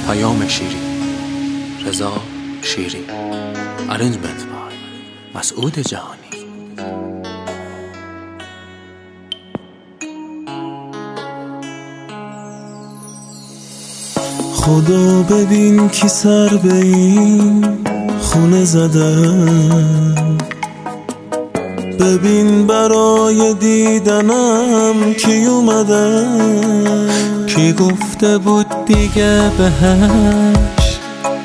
پیام شیری، رضا شیری، ارنجمنت بای مسعود جهانی. خدا ببین کی سر به این خونه زدم، ببین برای دیدنم کی اومدم. کی گفته بود دیگه بهش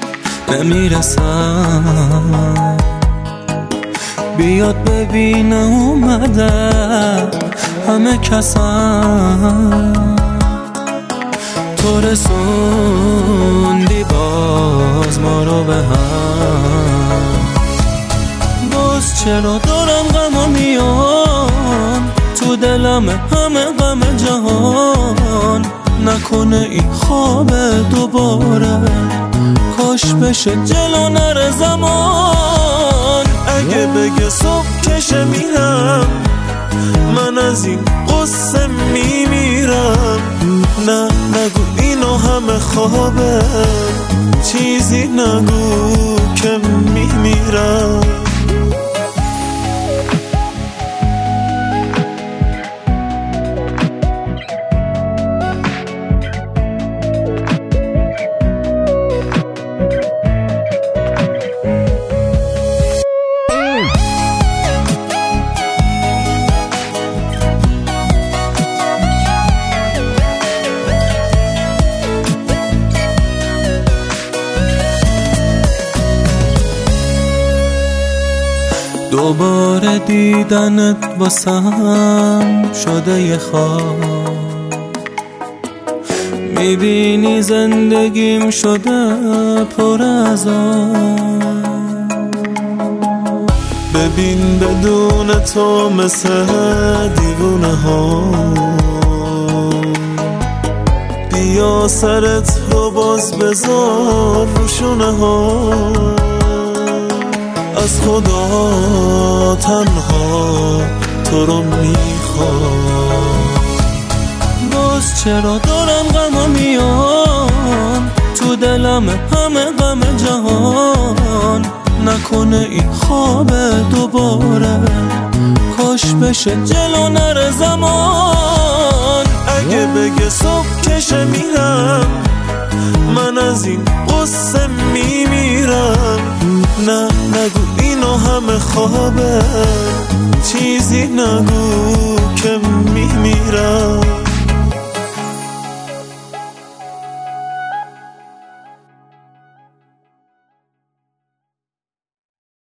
نمیرسم، بیاد ببینه اومده همه کسم. تو رسوندی باز ما رو به هم، باز چرا دارم غم میان تو دلم همه غم جهان. نکنه این خواب دوباره، کاش بشه جلو نره زمان. اگه بگه صبح کشه میرم، من از این قصه میمیرم. نه نگو اینو همه خوابه، چیزی نگو که میمیرم. دوباره دیدنت واسم شده یه خواب، میبینی زندگیم شده پر از آب. ببین بدون تو مثل دیوونه ها، بیا سرت رو باز بذار روشونه ها. از خدا تنها تو رو میخوام، باز چرا دارم غم میان تو دلم همه غم جهان. نکنه این خواب دوباره، کاش بشه جلو نره زمان. اگه بگه صبح کشه میرم، من از این قصه میمیرم. نه نگو اینو همه خوابه، چیزی نگو که میمیرم.